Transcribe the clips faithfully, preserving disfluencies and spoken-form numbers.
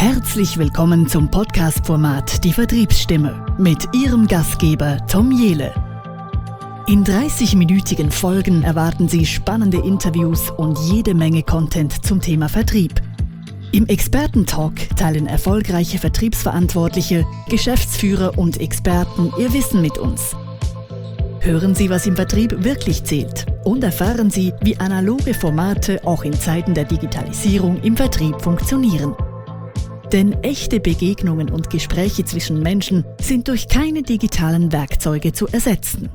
Herzlich willkommen zum Podcast-Format Die Vertriebsstimme mit Ihrem Gastgeber Tom Jehle. In dreißig-minütigen Folgen erwarten Sie spannende Interviews und jede Menge Content zum Thema Vertrieb. Im Experten-Talk teilen erfolgreiche Vertriebsverantwortliche, Geschäftsführer und Experten ihr Wissen mit uns. Hören Sie, was im Vertrieb wirklich zählt und erfahren Sie, wie analoge Formate auch in Zeiten der Digitalisierung im Vertrieb funktionieren. Denn echte Begegnungen und Gespräche zwischen Menschen sind durch keine digitalen Werkzeuge zu ersetzen.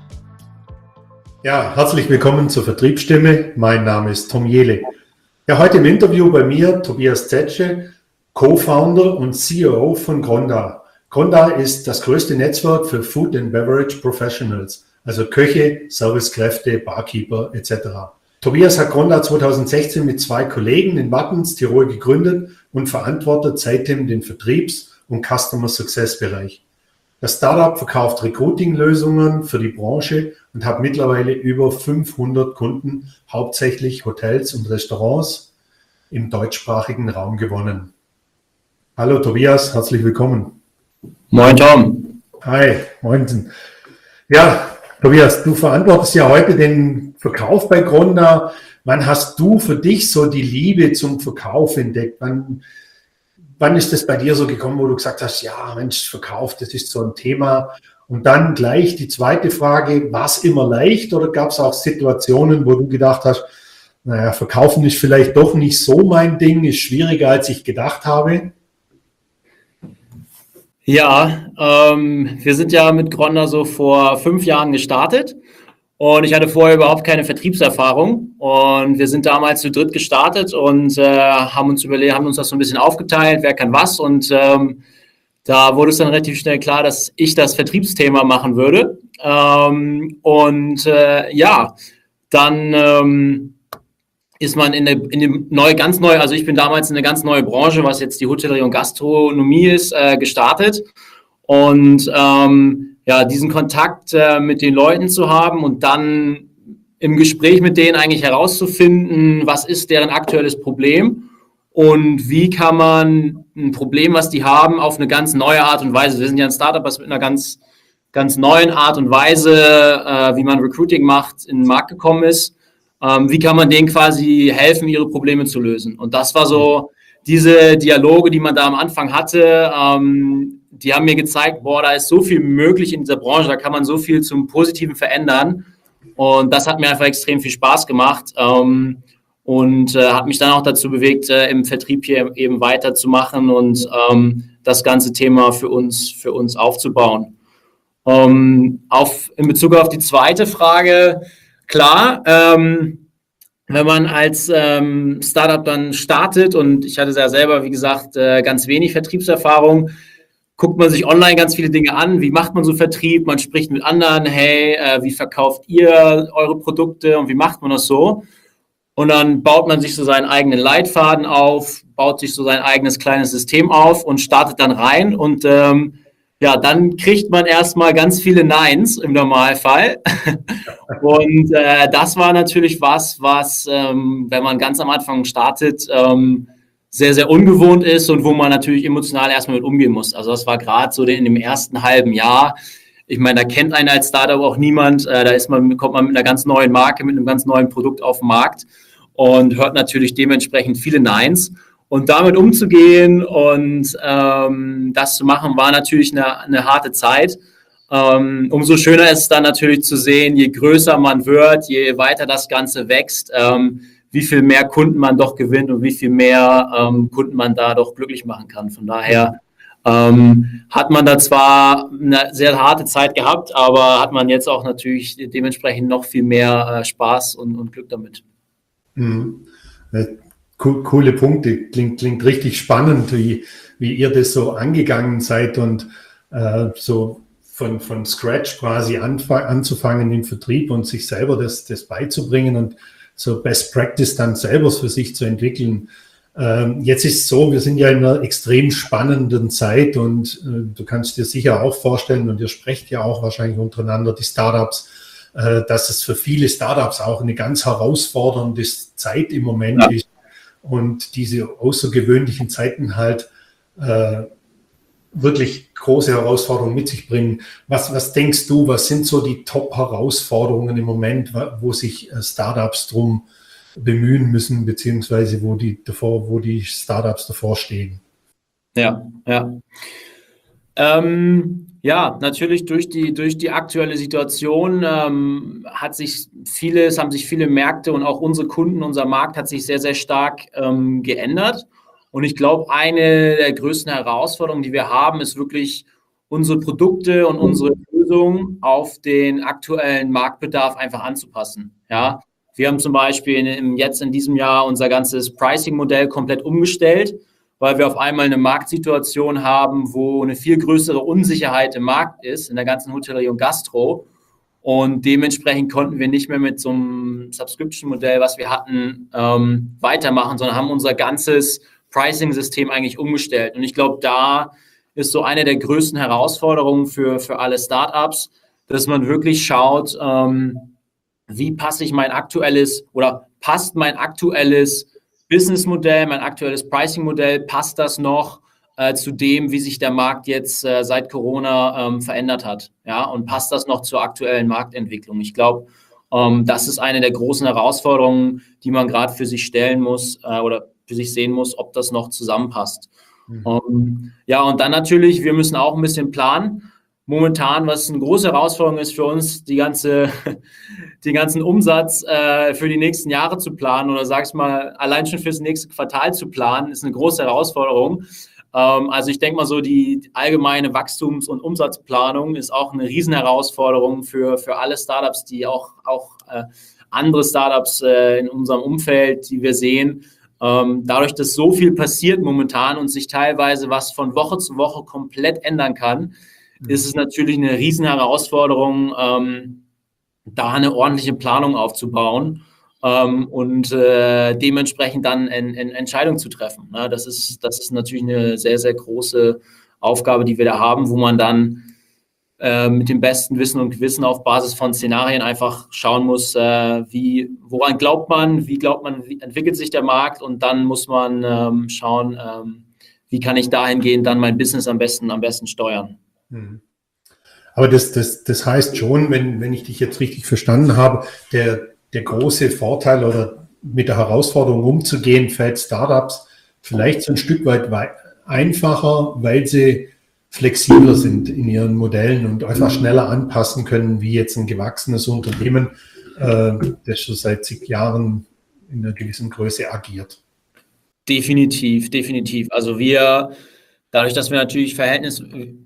Ja, herzlich willkommen zur Vertriebsstimme. Mein Name ist Tom Jehle. Ja, heute im Interview bei mir Tobias Zetsche, Co-Founder und C E O von Gronda. Gronda ist das größte Netzwerk für Food and Beverage Professionals, also Köche, Servicekräfte, Barkeeper et cetera. Tobias hat Gronda zweitausendsechzehn mit zwei Kollegen in Wattens, Tirol gegründet und verantwortet seitdem den Vertriebs- und Customer Success-Bereich. Das Startup verkauft Recruiting-Lösungen für die Branche und hat mittlerweile über fünfhundert Kunden, hauptsächlich Hotels und Restaurants im deutschsprachigen Raum gewonnen. Hallo Tobias, herzlich willkommen. Moin Tom. Hi, moin. Ja, Tobias, du verantwortest ja heute den Verkauf bei Gronda. Wann hast du für dich so die Liebe zum Verkauf entdeckt? Wann, wann ist das bei dir so gekommen, wo du gesagt hast, ja Mensch, Verkauf, das ist so ein Thema. Und dann gleich die zweite Frage, war es immer leicht oder gab es auch Situationen, wo du gedacht hast, naja, Verkaufen ist vielleicht doch nicht so mein Ding, ist schwieriger, als ich gedacht habe? Ja, ähm, wir sind ja mit Gronda so vor fünf Jahren gestartet und ich hatte vorher überhaupt keine Vertriebserfahrung und wir sind damals zu dritt gestartet und äh, haben uns überlegt, haben uns das so ein bisschen aufgeteilt, wer kann was und ähm, da wurde es dann relativ schnell klar, dass ich das Vertriebsthema machen würde ähm, und äh, ja, dann ähm, ist man in eine, in eine neue, ganz neue, also ich bin damals in eine ganz neue Branche, was jetzt die Hotellerie und Gastronomie ist, äh, gestartet. Und ähm, ja, diesen Kontakt äh, mit den Leuten zu haben und dann im Gespräch mit denen eigentlich herauszufinden, was ist deren aktuelles Problem und wie kann man ein Problem, was die haben, auf eine ganz neue Art und Weise. Wir sind ja ein Startup, was mit einer ganz, ganz neuen Art und Weise, äh, wie man Recruiting macht, in den Markt gekommen ist. Ähm, wie kann man denen quasi helfen, ihre Probleme zu lösen? Und das war so diese Dialoge, die man da am Anfang hatte, ähm, die haben mir gezeigt, boah, da ist so viel möglich in dieser Branche, da kann man so viel zum Positiven verändern. Und das hat mir einfach extrem viel Spaß gemacht ähm, und äh, hat mich dann auch dazu bewegt, äh, im Vertrieb hier eben weiterzumachen und ähm, das ganze Thema für uns, für uns aufzubauen. Ähm, auf, in Bezug auf die zweite Frage, klar, ähm, wenn man als ähm, Startup dann startet und ich hatte ja selber, wie gesagt, äh, ganz wenig Vertriebserfahrung, guckt man sich online ganz viele Dinge an, wie macht man so Vertrieb, man spricht mit anderen, hey, äh, wie verkauft ihr eure Produkte und wie macht man das so? Und dann baut man sich so seinen eigenen Leitfaden auf, baut sich so sein eigenes kleines System auf und startet dann rein und ähm, ja, dann kriegt man erstmal ganz viele Neins im Normalfall. Und äh, das war natürlich was, was, ähm, wenn man ganz am Anfang startet, ähm, sehr, sehr ungewohnt ist und wo man natürlich emotional erstmal mit umgehen muss. Also das war gerade so in dem ersten halben Jahr. Ich meine, da kennt einen als Startup auch niemand. Äh, da ist man, kommt man mit einer ganz neuen Marke, mit einem ganz neuen Produkt auf den Markt und hört natürlich dementsprechend viele Neins. Und damit umzugehen und ähm, das zu machen, war natürlich eine, eine harte Zeit. Ähm, umso schöner ist es dann natürlich zu sehen, je größer man wird, je weiter das Ganze wächst, ähm, wie viel mehr Kunden man doch gewinnt und wie viel mehr ähm, Kunden man da doch glücklich machen kann. Von daher ähm, hat man da zwar eine sehr harte Zeit gehabt, aber hat man jetzt auch natürlich dementsprechend noch viel mehr äh, Spaß und, und Glück damit. Mhm. Coole Punkte, klingt, klingt richtig spannend, wie, wie ihr das so angegangen seid und äh, so von, von Scratch quasi anfang, anzufangen im Vertrieb und sich selber das, das beizubringen und so Best Practice dann selber für sich zu entwickeln. Ähm, jetzt ist es so, wir sind ja in einer extrem spannenden Zeit und äh, du kannst dir sicher auch vorstellen und ihr sprecht ja auch wahrscheinlich untereinander, die Startups, äh, dass es für viele Startups auch eine ganz herausfordernde Zeit im Moment ja. ist. Und diese außergewöhnlichen Zeiten halt äh, wirklich große Herausforderungen mit sich bringen. Was, was denkst du, was sind so die Top-Herausforderungen im Moment, wo sich Startups drum bemühen müssen, beziehungsweise wo die davor, wo die Startups davor stehen? Ja, ja. Ähm, ja, natürlich durch die, durch die aktuelle Situation ähm, hat sich vieles, haben sich viele Märkte und auch unsere Kunden, unser Markt hat sich sehr, sehr stark ähm, geändert. Und ich glaube, eine der größten Herausforderungen, die wir haben, ist wirklich unsere Produkte und unsere Lösungen auf den aktuellen Marktbedarf einfach anzupassen. Ja, wir haben zum Beispiel in, jetzt in diesem Jahr unser ganzes Pricing-Modell komplett umgestellt, weil wir auf einmal eine Marktsituation haben, wo eine viel größere Unsicherheit im Markt ist, in der ganzen Hotellerie und Gastro. Und dementsprechend konnten wir nicht mehr mit so einem Subscription-Modell, was wir hatten, ähm, weitermachen, sondern haben unser ganzes Pricing-System eigentlich umgestellt. Und ich glaube, da ist so eine der größten Herausforderungen für, für alle Startups, dass man wirklich schaut, ähm, wie passe ich mein aktuelles oder passt mein aktuelles Businessmodell, mein aktuelles Pricing-Modell, passt das noch äh, zu dem, wie sich der Markt jetzt äh, seit Corona ähm, verändert hat? Ja, und passt das noch zur aktuellen Marktentwicklung? Ich glaube, ähm, das ist eine der großen Herausforderungen, die man gerade für sich stellen muss äh, oder für sich sehen muss, ob das noch zusammenpasst. Mhm. Um, ja, und dann natürlich, wir müssen auch ein bisschen planen. Momentan, was eine große Herausforderung ist für uns, die ganze, den ganzen Umsatz äh, für die nächsten Jahre zu planen oder sag ich mal, allein schon fürs nächste Quartal zu planen, ist eine große Herausforderung. Ähm, also ich denke mal so, die allgemeine Wachstums- und Umsatzplanung ist auch eine Riesenherausforderung für, für alle Startups, die auch, auch äh, andere Startups äh, in unserem Umfeld, die wir sehen. Ähm, dadurch, dass so viel passiert momentan und sich teilweise was von Woche zu Woche komplett ändern kann, ist es natürlich eine riesen Herausforderung, ähm, da eine ordentliche Planung aufzubauen ähm, und äh, dementsprechend dann eine Entscheidung zu treffen. Ne? Das ist, das ist natürlich eine sehr, sehr große Aufgabe, die wir da haben, wo man dann äh, mit dem besten Wissen und Gewissen auf Basis von Szenarien einfach schauen muss, äh, wie, woran glaubt man, wie glaubt man, wie entwickelt sich der Markt, und dann muss man ähm, schauen, ähm, wie kann ich dahingehend dann mein Business am besten, am besten steuern. Aber das, das, das heißt schon, wenn, wenn ich dich jetzt richtig verstanden habe, der, der große Vorteil oder mit der Herausforderung umzugehen, fällt Startups vielleicht so ein Stück weit einfacher, weil sie flexibler sind in ihren Modellen und einfach schneller anpassen können, wie jetzt ein gewachsenes Unternehmen, äh, das schon seit zig Jahren in einer gewissen Größe agiert. Definitiv, definitiv. Also wir, dadurch, dass wir natürlich Verhältnis,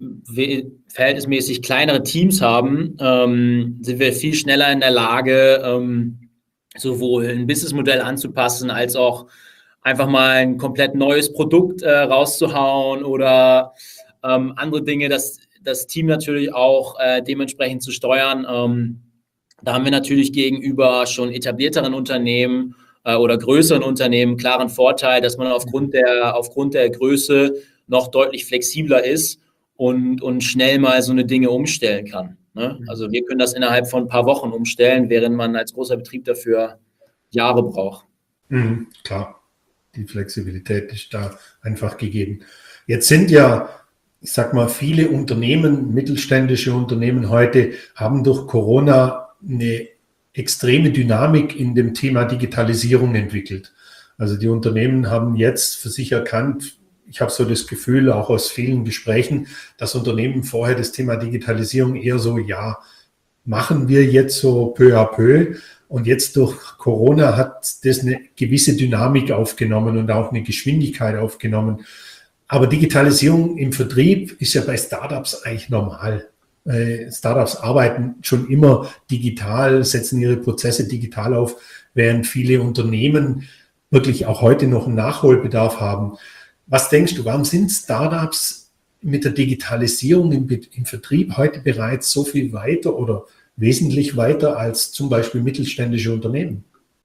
verhältnismäßig kleinere Teams haben, ähm, sind wir viel schneller in der Lage, ähm, sowohl ein Businessmodell anzupassen, als auch einfach mal ein komplett neues Produkt äh, rauszuhauen oder ähm, andere Dinge, das, das Team natürlich auch äh, dementsprechend zu steuern. Ähm, da haben wir natürlich gegenüber schon etablierteren Unternehmen äh, oder größeren Unternehmen einen klaren Vorteil, dass man aufgrund der, aufgrund der Größe noch deutlich flexibler ist und, und schnell mal so eine Dinge umstellen kann. Ne? Also wir können das innerhalb von ein paar Wochen umstellen, während man als großer Betrieb dafür Jahre braucht. Mhm, klar, die Flexibilität ist da einfach gegeben. Jetzt sind ja, ich sag mal, viele Unternehmen, mittelständische Unternehmen heute, haben durch Corona eine extreme Dynamik in dem Thema Digitalisierung entwickelt. Also die Unternehmen haben jetzt für sich erkannt, ich habe so das Gefühl, auch aus vielen Gesprächen, dass Unternehmen vorher das Thema Digitalisierung eher so, ja, machen wir jetzt so peu à peu. Und jetzt durch Corona hat das eine gewisse Dynamik aufgenommen und auch eine Geschwindigkeit aufgenommen. Aber Digitalisierung im Vertrieb ist ja bei Startups eigentlich normal. Startups arbeiten schon immer digital, setzen ihre Prozesse digital auf, während viele Unternehmen wirklich auch heute noch einen Nachholbedarf haben. Was denkst du, warum sind Startups mit der Digitalisierung im, im Vertrieb heute bereits so viel weiter oder wesentlich weiter als zum Beispiel mittelständische Unternehmen?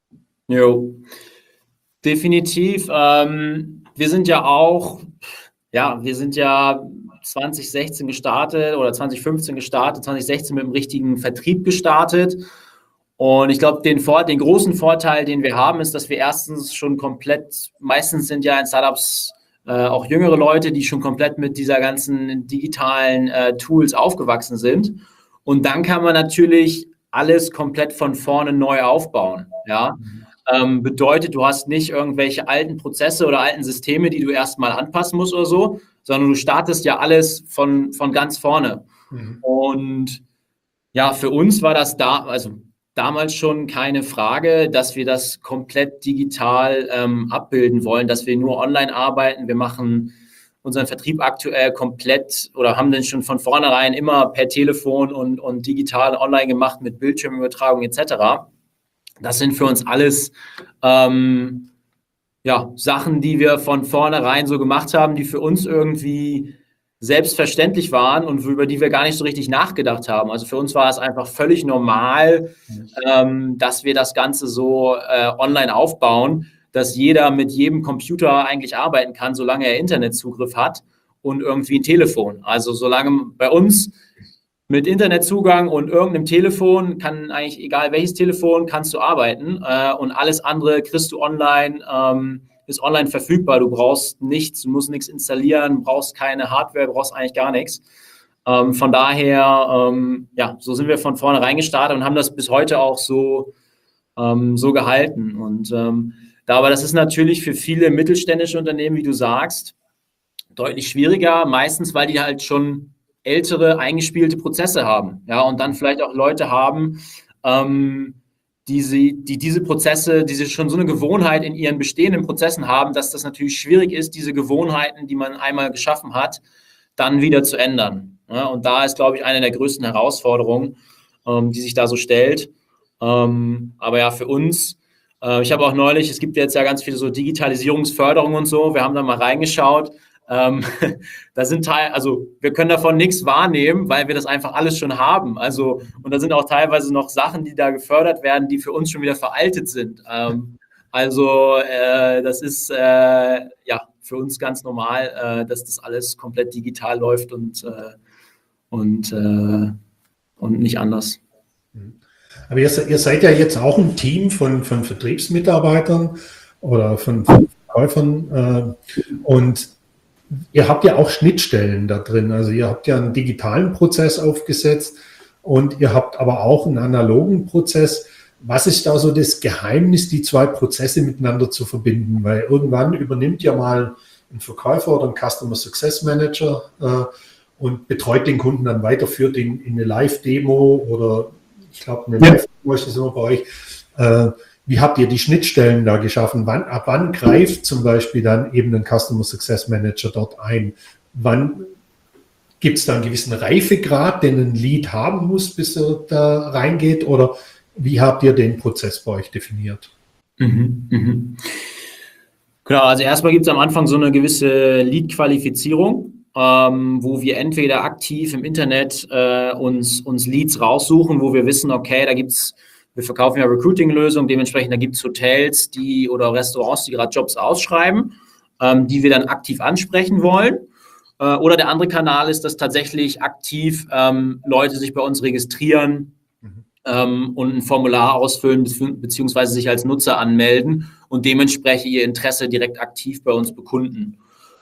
Jo, definitiv. Ähm, wir sind ja auch, ja, wir sind ja zwanzig sechzehn gestartet oder zwanzig fünfzehn gestartet, zwanzig sechzehn mit dem richtigen Vertrieb gestartet. Und ich glaube, den, Vor- den großen Vorteil, den wir haben, ist, dass wir erstens schon komplett, meistens sind ja in Startups äh, auch jüngere Leute, die schon komplett mit dieser ganzen digitalen äh, Tools aufgewachsen sind. Und dann kann man natürlich alles komplett von vorne neu aufbauen. Ja? Ähm, bedeutet, du hast nicht irgendwelche alten Prozesse oder alten Systeme, die du erstmal anpassen musst oder so, sondern du startest ja alles von, von ganz vorne. Mhm. Und ja, für uns war das da, also damals schon keine Frage, dass wir das komplett digital ähm, abbilden wollen, dass wir nur online arbeiten. Wir machen unseren Vertrieb aktuell komplett oder haben den schon von vornherein immer per Telefon und, und digital online gemacht mit Bildschirmübertragung et cetera. Das sind für uns alles ähm, ja, Sachen, die wir von vornherein so gemacht haben, die für uns irgendwie selbstverständlich waren und über die wir gar nicht so richtig nachgedacht haben. Also für uns war es einfach völlig normal, ähm, dass wir das Ganze so äh, online aufbauen, dass jeder mit jedem Computer eigentlich arbeiten kann, solange er Internetzugriff hat und irgendwie ein Telefon. Also solange bei uns mit Internetzugang und irgendeinem Telefon kann eigentlich, egal welches Telefon, kannst du arbeiten äh, und alles andere kriegst du online, ähm, ist online verfügbar. Du brauchst nichts, du musst nichts installieren, brauchst keine Hardware, brauchst eigentlich gar nichts. Ähm, von daher, ähm, ja, so sind wir von vornherein gestartet und haben das bis heute auch so, ähm, so gehalten. Und ähm, da, aber das ist natürlich für viele mittelständische Unternehmen, wie du sagst, deutlich schwieriger, meistens, weil die halt schon ältere, eingespielte Prozesse haben. Ja, und dann vielleicht auch Leute haben, ähm, die, sie, die diese Prozesse, die sie schon so eine Gewohnheit in ihren bestehenden Prozessen haben, dass das natürlich schwierig ist, diese Gewohnheiten, die man einmal geschaffen hat, dann wieder zu ändern. Ja, und da ist, glaube ich, eine der größten Herausforderungen, ähm, die sich da so stellt. Ähm, aber ja, für uns, äh, ich habe auch neulich, es gibt jetzt ja ganz viele so Digitalisierungsförderungen und so, wir haben da mal reingeschaut. Ähm, da sind Teil, also wir können davon nichts wahrnehmen, weil wir das einfach alles schon haben. Also, und da sind auch teilweise noch Sachen, die da gefördert werden, die für uns schon wieder veraltet sind. Ähm, also, äh, das ist äh, ja für uns ganz normal, äh, dass das alles komplett digital läuft und, äh, und, äh, und nicht anders. Aber ihr, ihr seid ja jetzt auch ein Team von, von Vertriebsmitarbeitern oder von Verkäufern äh, und ihr habt ja auch Schnittstellen da drin, also ihr habt ja einen digitalen Prozess aufgesetzt und ihr habt aber auch einen analogen Prozess. Was ist da so das Geheimnis, die zwei Prozesse miteinander zu verbinden? Weil irgendwann übernimmt ja mal ein Verkäufer oder ein Customer Success Manager äh, und betreut den Kunden dann weiter, führt ihn in eine Live-Demo oder ich glaube eine ja. Live-Demo ist das immer bei euch. Äh, Wie habt ihr die Schnittstellen da geschaffen? Wann, ab wann greift zum Beispiel dann eben ein Customer Success Manager dort ein? Wann gibt es da einen gewissen Reifegrad, den ein Lead haben muss, bis er da reingeht? Oder wie habt ihr den Prozess bei euch definiert? Mhm, mhm. Genau, also erstmal gibt es am Anfang so eine gewisse Lead-Qualifizierung, ähm, wo wir entweder aktiv im Internet äh, uns, uns Leads raussuchen, wo wir wissen, okay, da gibt es Wir verkaufen ja Recruiting-Lösungen, dementsprechend da gibt es Hotels, die oder Restaurants, die gerade Jobs ausschreiben, ähm, die wir dann aktiv ansprechen wollen. Äh, oder der andere Kanal ist, dass tatsächlich aktiv ähm, Leute sich bei uns registrieren mhm. ähm, und ein Formular ausfüllen beziehungsweise sich als Nutzer anmelden und dementsprechend ihr Interesse direkt aktiv bei uns bekunden.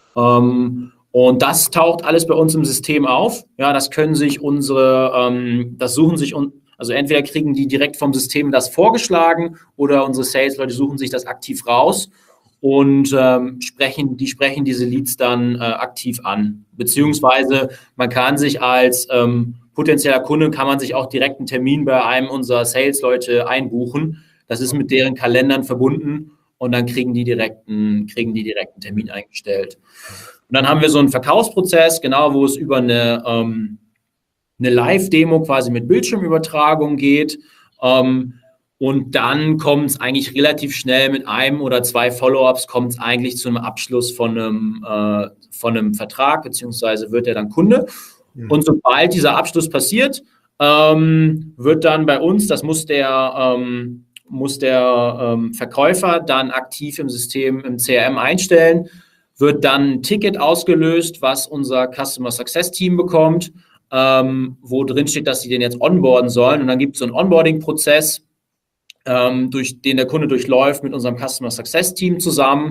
Ähm, und das taucht alles bei uns im System auf. Ja, das können sich unsere, ähm, das suchen sich unsere Also entweder kriegen die direkt vom System das vorgeschlagen oder unsere Sales-Leute suchen sich das aktiv raus und ähm, sprechen, die sprechen diese Leads dann äh, aktiv an. Beziehungsweise man kann sich als ähm, potenzieller Kunde, kann man sich auch direkt einen Termin bei einem unserer Sales-Leute einbuchen. Das ist mit deren Kalendern verbunden und dann kriegen die direkt einen, kriegen die direkt einen Termin eingestellt. Und dann haben wir so einen Verkaufsprozess, genau, wo es über eine ähm, eine Live-Demo quasi mit Bildschirmübertragung geht ähm, und dann kommt es eigentlich relativ schnell mit einem oder zwei Follow-ups kommt es eigentlich zu einem Abschluss von einem, äh, von einem Vertrag, beziehungsweise wird er dann Kunde. Mhm. Und sobald dieser Abschluss passiert, ähm, wird dann bei uns, das muss der, ähm, muss der ähm, Verkäufer dann aktiv im System, im C R M einstellen, wird dann ein Ticket ausgelöst, was unser Customer Success Team bekommt, Ähm, wo drin steht, dass sie den jetzt onboarden sollen. Und dann gibt es so einen Onboarding-Prozess, ähm, durch den der Kunde durchläuft mit unserem Customer Success Team zusammen.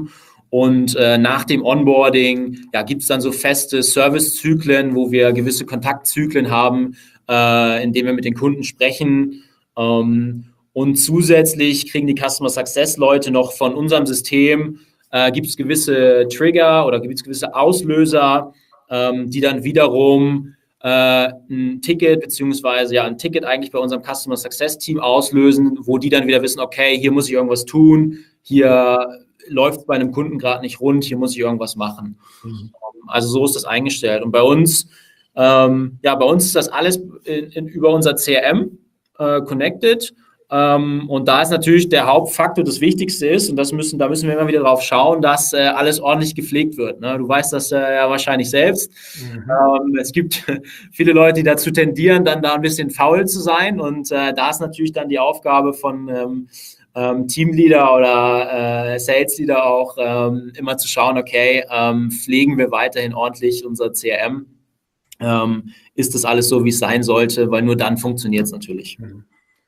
Und äh, nach dem Onboarding ja, gibt es dann so feste Servicezyklen, wo wir gewisse Kontaktzyklen haben, äh, in denen wir mit den Kunden sprechen. Ähm, und zusätzlich kriegen die Customer Success Leute noch von unserem System, äh, gibt es gewisse Trigger oder gibt es gewisse Auslöser, ähm, die dann wiederum äh, ein Ticket beziehungsweise ja ein Ticket eigentlich bei unserem Customer Success Team auslösen, wo die dann wieder wissen, okay, hier muss ich irgendwas tun, hier läuft bei einem Kunden gerade nicht rund, hier muss ich irgendwas machen. Mhm. Also so ist das eingestellt. Und bei uns, ähm, ja, bei uns ist das alles in, in, über unser C R M äh, connected. Ähm, und da ist natürlich der Hauptfaktor, das Wichtigste ist, und das müssen, da müssen wir immer wieder drauf schauen, dass äh, alles ordentlich gepflegt wird. Ne? Du weißt das äh, ja wahrscheinlich selbst. Mhm. Ähm, es gibt viele Leute, die dazu tendieren, dann da ein bisschen faul zu sein. Und äh, da ist natürlich dann die Aufgabe von ähm, ähm, Teamleader oder äh, Salesleader auch, ähm, immer zu schauen, okay, ähm, pflegen wir weiterhin ordentlich unser C R M? Ähm, ist das alles so, wie es sein sollte? Weil nur dann funktioniert es natürlich. Mhm.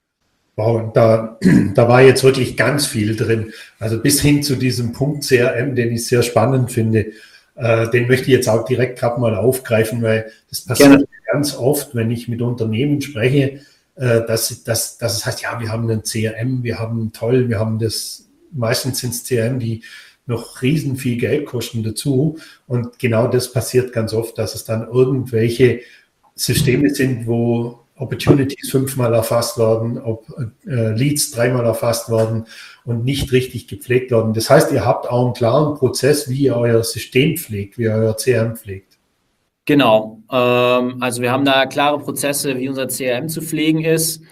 Wow, da, da war jetzt wirklich ganz viel drin. Also bis hin zu diesem Punkt C R M, den ich sehr spannend finde, äh, den möchte ich jetzt auch direkt gerade mal aufgreifen, weil das passiert Gerne. ganz oft, wenn ich mit Unternehmen spreche, äh, dass, dass, dass es heißt, ja, wir haben einen C R M, wir haben toll, wir haben das, meistens sind es C R M, die noch riesen viel Geld kosten dazu. Und genau das passiert ganz oft, dass es dann irgendwelche Systeme sind, wo Opportunities fünfmal erfasst werden, ob äh, Leads dreimal erfasst werden und nicht richtig gepflegt werden. Das heißt, ihr habt auch einen klaren Prozess, wie ihr euer System pflegt, wie ihr euer C R M pflegt. Genau. Ähm, also wir haben da klare Prozesse, wie unser C R M zu pflegen ist.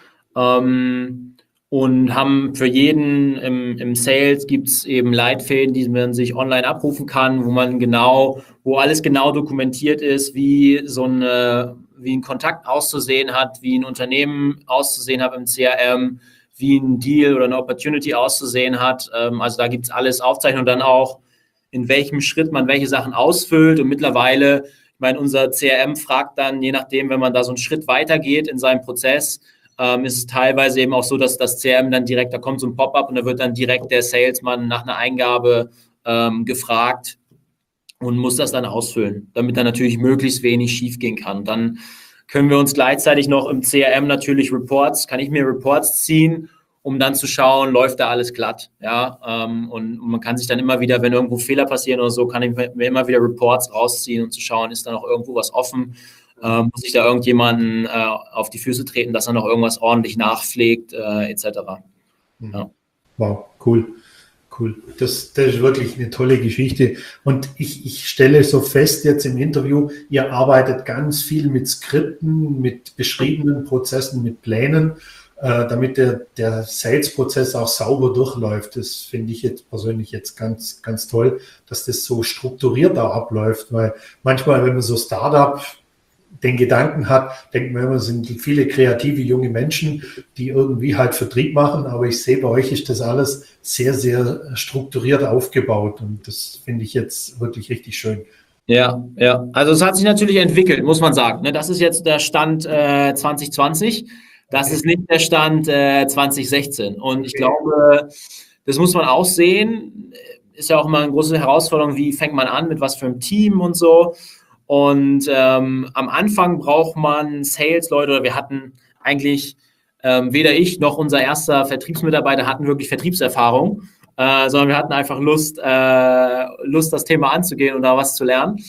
Ähm, und haben für jeden im, im Sales gibt es eben Leitfäden, die man sich online abrufen kann, wo man genau, wo alles genau dokumentiert ist, wie so eine wie ein Kontakt auszusehen hat, wie ein Unternehmen auszusehen hat im C R M, wie ein Deal oder eine Opportunity auszusehen hat. Also da gibt es alles Aufzeichnung und dann auch, in welchem Schritt man welche Sachen ausfüllt. Und mittlerweile, ich meine, unser C R M fragt dann, je nachdem, wenn man da so einen Schritt weitergeht in seinem Prozess, ähm, ist es teilweise eben auch so, dass das C R M dann direkt, da kommt so ein Pop-up und da wird dann direkt der Salesman nach einer Eingabe ähm, gefragt, und muss das dann ausfüllen, damit dann natürlich möglichst wenig schief gehen kann. Dann können wir uns gleichzeitig noch im C R M natürlich Reports, kann ich mir Reports ziehen, um dann zu schauen, läuft da alles glatt. Ja, ähm, und, und man kann sich dann immer wieder, wenn irgendwo Fehler passieren oder so, kann ich mir immer wieder Reports rausziehen und zu schauen, ist da noch irgendwo was offen, ähm, muss ich da irgendjemanden äh, auf die Füße treten, dass er noch irgendwas ordentlich nachpflegt, äh, et cetera. Ja. Wow, cool. Cool. Das, das ist wirklich eine tolle Geschichte. Und ich, ich stelle so fest jetzt im Interview, ihr arbeitet ganz viel mit Skripten, mit beschriebenen Prozessen, mit Plänen, äh, damit der, der Sales-Prozess auch sauber durchläuft. Das finde ich jetzt persönlich jetzt ganz, ganz toll, dass das so strukturiert auch abläuft, weil manchmal, wenn man so Startup den Gedanken hat, denkt man immer, es sind viele kreative junge Menschen, die irgendwie halt Vertrieb machen, aber ich sehe, bei euch ist das alles sehr, sehr strukturiert aufgebaut und das finde ich jetzt wirklich richtig schön. Ja, ja, also es hat sich natürlich entwickelt, muss man sagen. Das ist jetzt der Stand äh, zwanzig zwanzig, das okay. ist nicht der Stand äh, zwanzig sechzehn und ich okay. glaube, das muss man auch sehen, ist ja auch immer eine große Herausforderung, wie fängt man an, mit was für einem Team und so. Und ähm, am Anfang braucht man Sales-Leute, oder wir hatten eigentlich, ähm, weder ich noch unser erster Vertriebsmitarbeiter hatten wirklich Vertriebserfahrung, äh, sondern wir hatten einfach Lust, äh, Lust, das Thema anzugehen und da was zu lernen.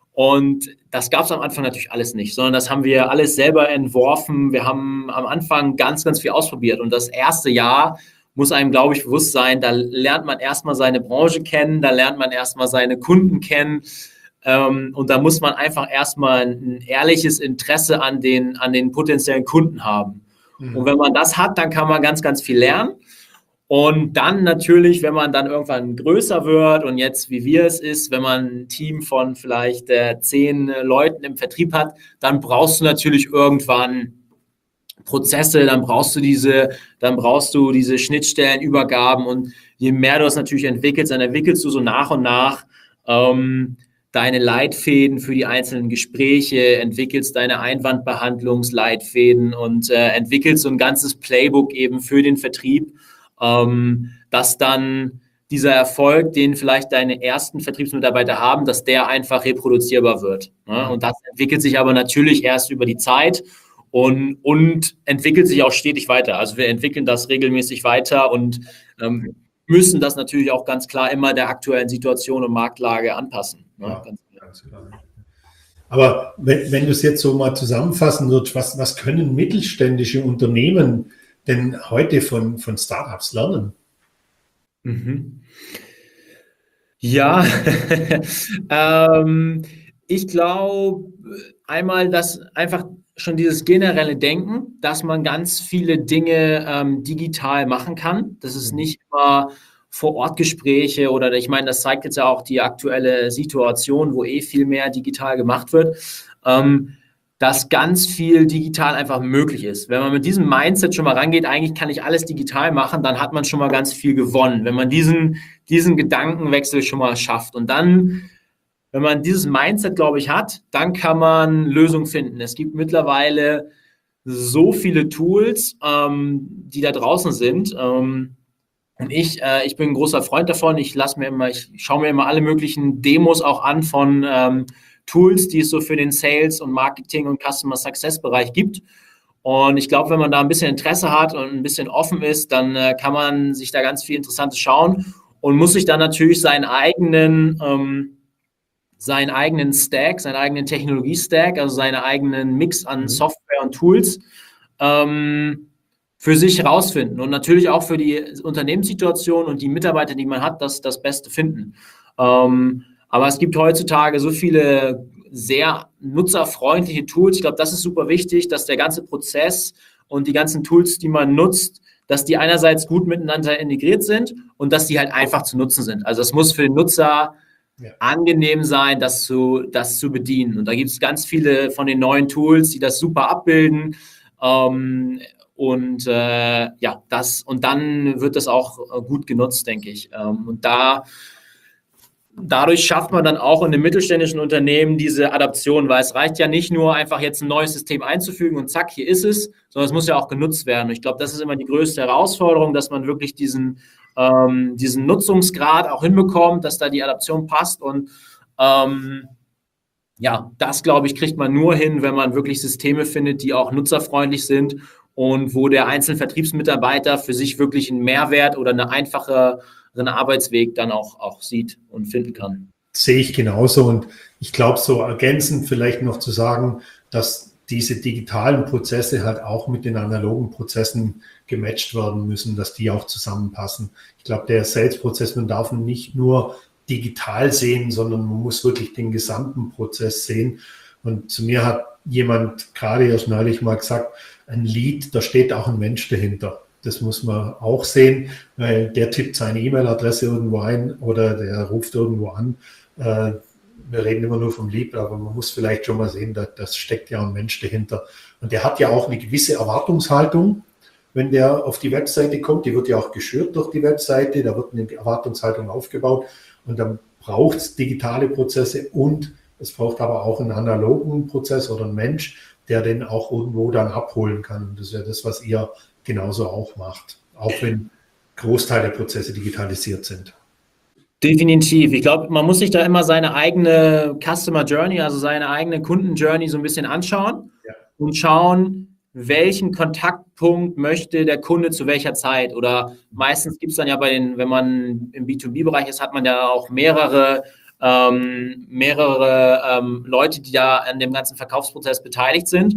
Und das gab es am Anfang natürlich alles nicht, sondern das haben wir alles selber entworfen. Wir haben am Anfang ganz, ganz viel ausprobiert. Und das erste Jahr muss einem, glaube ich, bewusst sein, da lernt man erstmal seine Branche kennen, da lernt man erstmal seine Kunden kennen. Ähm, und da muss man einfach erstmal ein ehrliches Interesse an den, an den potenziellen Kunden haben. Mhm. Und wenn man das hat, dann kann man ganz, ganz viel lernen. Und dann natürlich, wenn man dann irgendwann größer wird und jetzt, wie wir es ist, wenn man ein Team von vielleicht äh, zehn äh, Leuten im Vertrieb hat, dann brauchst du natürlich irgendwann Prozesse, dann brauchst du diese, dann brauchst du diese Schnittstellenübergaben und je mehr du es natürlich entwickelst, dann entwickelst du so nach und nach ähm, deine Leitfäden für die einzelnen Gespräche, entwickelst deine Einwandbehandlungsleitfäden und äh, entwickelst so ein ganzes Playbook eben für den Vertrieb, ähm, das dann dieser Erfolg, den vielleicht deine ersten Vertriebsmitarbeiter haben, dass der einfach reproduzierbar wird. Ne? Und das entwickelt sich aber natürlich erst über die Zeit und, und entwickelt sich auch stetig weiter. Also wir entwickeln das regelmäßig weiter und ähm, müssen das natürlich auch ganz klar immer der aktuellen Situation und Marktlage anpassen. Ne? Ja, ganz ganz klar. Aber wenn, wenn du es jetzt so mal zusammenfassen würdest, was, was können mittelständische Unternehmen denn heute von, von Startups lernen? Mhm. Ja, ähm, ich glaube einmal, dass einfach schon dieses generelle Denken, dass man ganz viele Dinge ähm, digital machen kann. Das ist nicht immer Vor-Ort-Gespräche oder ich meine, das zeigt jetzt ja auch die aktuelle Situation, wo eh viel mehr digital gemacht wird, ähm, dass ganz viel digital einfach möglich ist. Wenn man mit diesem Mindset schon mal rangeht, eigentlich kann ich alles digital machen, dann hat man schon mal ganz viel gewonnen, wenn man diesen, diesen Gedankenwechsel schon mal schafft. Und dann, wenn man dieses Mindset, glaube ich, hat, dann kann man Lösungen finden. Es gibt mittlerweile so viele Tools, ähm, die da draußen sind. Ähm, und ich, äh, ich bin ein großer Freund davon. Ich lasse mir immer, ich schaue mir immer alle möglichen Demos auch an von ähm, Tools, die es so für den Sales- und Marketing- und Customer-Success-Bereich gibt. Und ich glaube, wenn man da ein bisschen Interesse hat und ein bisschen offen ist, dann äh, kann man sich da ganz viel Interessantes schauen und muss sich dann natürlich seinen eigenen, ähm, seinen eigenen Stack, seinen eigenen Technologie-Stack, also seinen eigenen Mix an Software und Tools ähm, für sich herausfinden und natürlich auch für die Unternehmenssituation und die Mitarbeiter, die man hat, das, das Beste finden. Ähm, aber es gibt heutzutage so viele sehr nutzerfreundliche Tools. Ich glaube, das ist super wichtig, dass der ganze Prozess und die ganzen Tools, die man nutzt, dass die einerseits gut miteinander integriert sind und dass die halt einfach zu nutzen sind. Also es muss für den Nutzer ja. angenehm sein, das zu, das zu bedienen. Und da gibt es ganz viele von den neuen Tools, die das super abbilden. Ähm, und äh, ja, das und dann wird das auch gut genutzt, denke ich. Ähm, und da Dadurch schafft man dann auch in einem mittelständischen Unternehmen diese Adaption, weil es reicht ja nicht nur einfach jetzt ein neues System einzufügen und zack, hier ist es, sondern es muss ja auch genutzt werden. Und ich glaube, das ist immer die größte Herausforderung, dass man wirklich diesen, ähm, diesen Nutzungsgrad auch hinbekommt, dass da die Adaption passt. Und ähm, ja, das, glaube ich, kriegt man nur hin, wenn man wirklich Systeme findet, die auch nutzerfreundlich sind und wo der einzelne Vertriebsmitarbeiter für sich wirklich einen Mehrwert oder eine einfache einen Arbeitsweg dann auch, auch sieht und finden kann. Sehe ich genauso und ich glaube, so ergänzend vielleicht noch zu sagen, dass diese digitalen Prozesse halt auch mit den analogen Prozessen gematcht werden müssen, dass die auch zusammenpassen. Ich glaube, der Sales-Prozess, man darf ihn nicht nur digital sehen, sondern man muss wirklich den gesamten Prozess sehen. Und zu mir hat jemand gerade erst neulich mal gesagt, ein Lead, da steht auch ein Mensch dahinter. Das muss man auch sehen, weil der tippt seine E-Mail-Adresse irgendwo ein oder der ruft irgendwo an. Äh, wir reden immer nur vom Lead, aber man muss vielleicht schon mal sehen, dass das steckt ja ein Mensch dahinter. Und der hat ja auch eine gewisse Erwartungshaltung, wenn der auf die Webseite kommt. Die wird ja auch geschürt durch die Webseite, da wird eine Erwartungshaltung aufgebaut und dann braucht es digitale Prozesse und es braucht aber auch einen analogen Prozess oder einen Mensch, der den auch irgendwo dann abholen kann. Das ist ja das, was ihr genauso auch macht, auch wenn Großteil der Prozesse digitalisiert sind. Definitiv. Ich glaube, man muss sich da immer seine eigene Customer Journey, also seine eigene Kunden-Journey so ein bisschen anschauen ja. und schauen, welchen Kontaktpunkt möchte der Kunde zu welcher Zeit. Oder meistens gibt es dann ja bei den, wenn man im B zwei B-Bereich ist, hat man ja auch mehrere, ähm, mehrere ähm, Leute, die da an dem ganzen Verkaufsprozess beteiligt sind.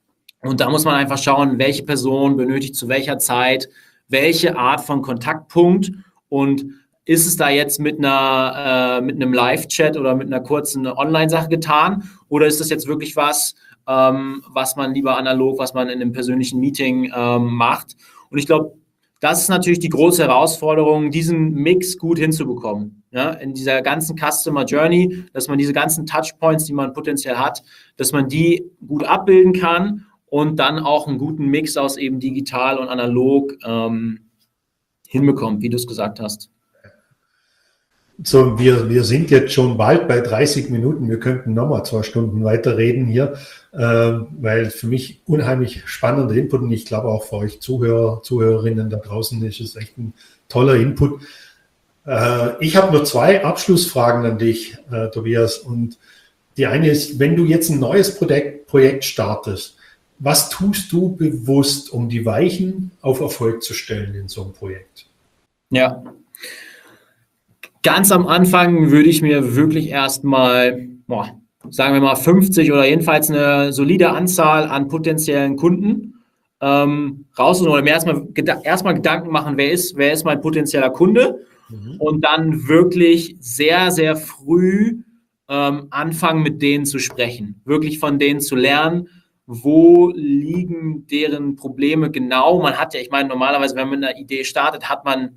Und da muss man einfach schauen, welche Person benötigt zu welcher Zeit, welche Art von Kontaktpunkt und ist es da jetzt mit einer äh, mit einem Live-Chat oder mit einer kurzen Online-Sache getan oder ist das jetzt wirklich was, ähm, was man lieber analog, was man in einem persönlichen Meeting ähm, macht? Und ich glaube, das ist natürlich die große Herausforderung, diesen Mix gut hinzubekommen, ja, in dieser ganzen Customer Journey, dass man diese ganzen Touchpoints, die man potenziell hat, dass man die gut abbilden kann und dann auch einen guten Mix aus eben digital und analog ähm, hinbekommt, wie du es gesagt hast. So, wir, wir sind jetzt schon bald bei dreißig Minuten. Wir könnten nochmal zwei Stunden weiterreden hier, äh, weil für mich unheimlich spannender Input und ich glaube auch für euch Zuhörer, Zuhörerinnen da draußen ist es echt ein toller Input. Äh, ich habe nur zwei Abschlussfragen an dich, äh, Tobias. Und die eine ist, wenn du jetzt ein neues Projekt, Projekt startest, was tust du bewusst, um die Weichen auf Erfolg zu stellen in so einem Projekt? Ja, ganz am Anfang würde ich mir wirklich erstmal, boah, sagen wir mal fünfzig oder jedenfalls eine solide Anzahl an potenziellen Kunden ähm, raussuchen oder mir erstmal, erstmal Gedanken machen, wer ist, wer ist mein potenzieller Kunde, mhm. und dann wirklich sehr, sehr früh ähm, anfangen, mit denen zu sprechen, wirklich von denen zu lernen, wo liegen deren Probleme genau. Man hat ja, ich meine, normalerweise, wenn man eine Idee startet, hat man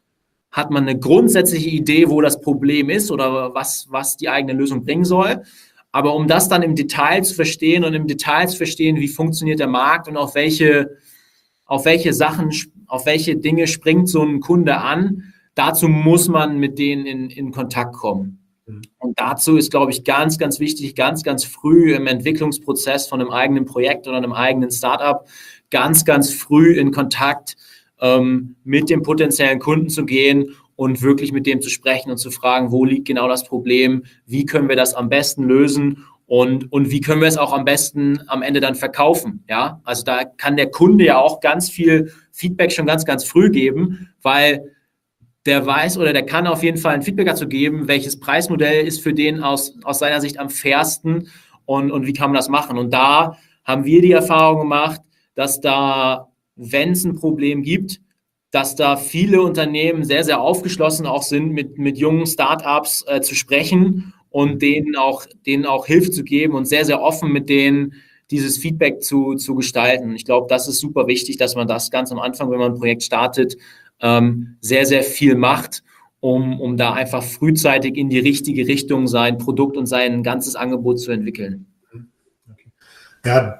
hat man eine grundsätzliche Idee, wo das Problem ist oder was, was die eigene Lösung bringen soll. Aber um das dann im Detail zu verstehen und im Detail zu verstehen, wie funktioniert der Markt und auf welche, auf welche Sachen, auf welche Dinge springt so ein Kunde an, dazu muss man mit denen in, in Kontakt kommen. Und dazu ist, glaube ich, ganz, ganz wichtig, ganz, ganz früh im Entwicklungsprozess von einem eigenen Projekt oder einem eigenen Startup, ganz, ganz früh in Kontakt ähm, mit dem potenziellen Kunden zu gehen und wirklich mit dem zu sprechen und zu fragen, wo liegt genau das Problem, wie können wir das am besten lösen und, und wie können wir es auch am besten am Ende dann verkaufen. Ja? Also da kann der Kunde ja auch ganz viel Feedback schon ganz, ganz früh geben, weil der weiß oder der kann auf jeden Fall ein Feedback dazu geben, welches Preismodell ist für den aus, aus seiner Sicht am fairsten und, und wie kann man das machen. Und da haben wir die Erfahrung gemacht, dass da, wenn es ein Problem gibt, dass da viele Unternehmen sehr, sehr aufgeschlossen auch sind, mit, mit jungen Startups äh, zu sprechen und denen auch, denen auch Hilfe zu geben und sehr, sehr offen mit denen dieses Feedback zu, zu gestalten. Ich glaube, das ist super wichtig, dass man das ganz am Anfang, wenn man ein Projekt startet, ähm, sehr, sehr viel macht, um, um da einfach frühzeitig in die richtige Richtung sein Produkt und sein ganzes Angebot zu entwickeln. Okay. Ja,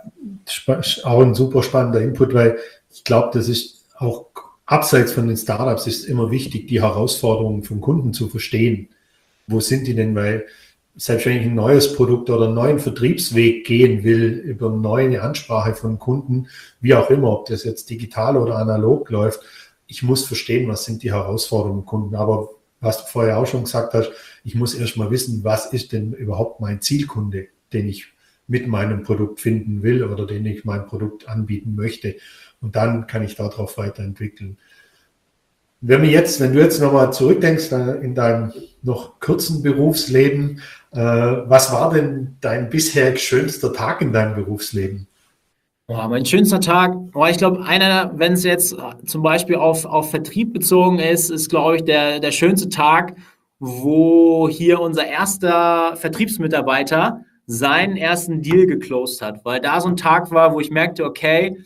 auch ein super spannender Input, weil ich glaube, das ist auch abseits von den Startups ist immer wichtig, die Herausforderungen vom Kunden zu verstehen. Wo sind die denn? Weil selbst wenn ich ein neues Produkt oder einen neuen Vertriebsweg gehen will, über eine neue Ansprache von Kunden, wie auch immer, ob das jetzt digital oder analog läuft, ich muss verstehen, was sind die Herausforderungen vom Kunden. Aber was du vorher auch schon gesagt hast, ich muss erst mal wissen, was ist denn überhaupt mein Zielkunde, den ich mit meinem Produkt finden will oder den ich mein Produkt anbieten möchte. Und dann kann ich darauf weiterentwickeln. Wenn wir jetzt, wenn du jetzt nochmal zurückdenkst in deinem noch kurzen Berufsleben, äh, was war denn dein bisher schönster Tag in deinem Berufsleben? Oh, mein schönster Tag, oh, ich glaube, einer, wenn es jetzt zum Beispiel auf, auf Vertrieb bezogen ist, ist, glaube ich, der, der schönste Tag, wo hier unser erster Vertriebsmitarbeiter seinen ersten Deal geclosed hat, weil da so ein Tag war, wo ich merkte, okay,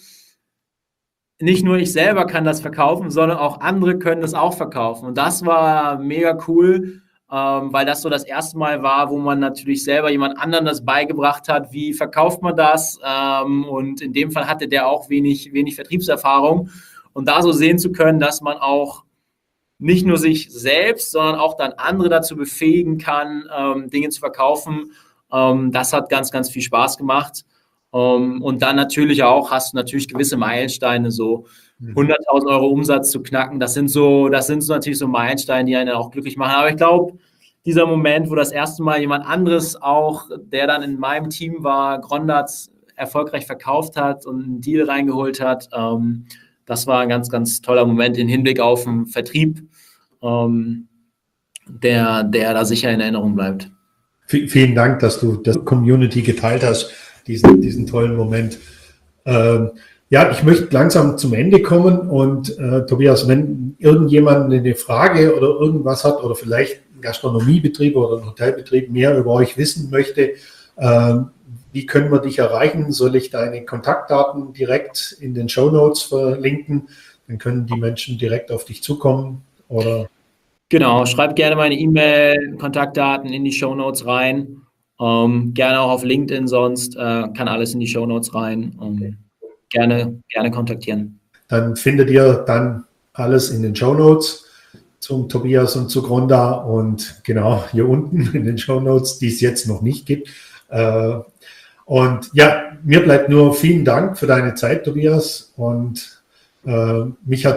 nicht nur ich selber kann das verkaufen, sondern auch andere können das auch verkaufen. Und das war mega cool, ähm, weil das so das erste Mal war, wo man natürlich selber jemand anderen das beigebracht hat, wie verkauft man das. Ähm, und in dem Fall hatte der auch wenig, wenig Vertriebserfahrung. Und da so sehen zu können, dass man auch nicht nur sich selbst, sondern auch dann andere dazu befähigen kann, ähm, Dinge zu verkaufen, ähm, das hat ganz, ganz viel Spaß gemacht. Um, und dann natürlich auch hast du natürlich gewisse Meilensteine, so hunderttausend Euro Umsatz zu knacken. Das sind so, das sind so natürlich so Meilensteine, die einen auch glücklich machen. Aber ich glaube, dieser Moment, wo das erste Mal jemand anderes auch, der dann in meinem Team war, Grondatz erfolgreich verkauft hat und einen Deal reingeholt hat, ähm, das war ein ganz, ganz toller Moment im Hinblick auf den Vertrieb, ähm, der, der da sicher in Erinnerung bleibt. V- vielen Dank, dass du das Community geteilt hast. Diesen, diesen tollen Moment. Ähm, ja, ich möchte langsam zum Ende kommen und äh, Tobias, wenn irgendjemand eine Frage oder irgendwas hat oder vielleicht ein Gastronomiebetrieb oder ein Hotelbetrieb mehr über euch wissen möchte, äh, wie können wir dich erreichen? Soll ich deine Kontaktdaten direkt in den Shownotes verlinken? Dann können die Menschen direkt auf dich zukommen, oder? Genau, schreib gerne meine E-Mail, Kontaktdaten in die Shownotes rein. Um, gerne auch auf LinkedIn, sonst äh, kann alles in die Shownotes rein. Um, okay. Gerne, gerne kontaktieren. Dann findet ihr dann alles in den Shownotes zum Tobias und zu Gronda und genau hier unten in den Shownotes, die es jetzt noch nicht gibt. Äh, und ja, mir bleibt nur vielen Dank für deine Zeit, Tobias. Und äh, mich hat es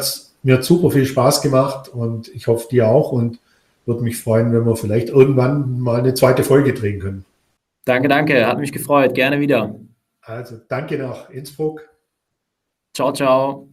Mir hat super viel Spaß gemacht und ich hoffe, dir auch und würde mich freuen, wenn wir vielleicht irgendwann mal eine zweite Folge drehen können. Danke, danke. Hat mich gefreut. Gerne wieder. Also danke nach Innsbruck. Ciao, ciao.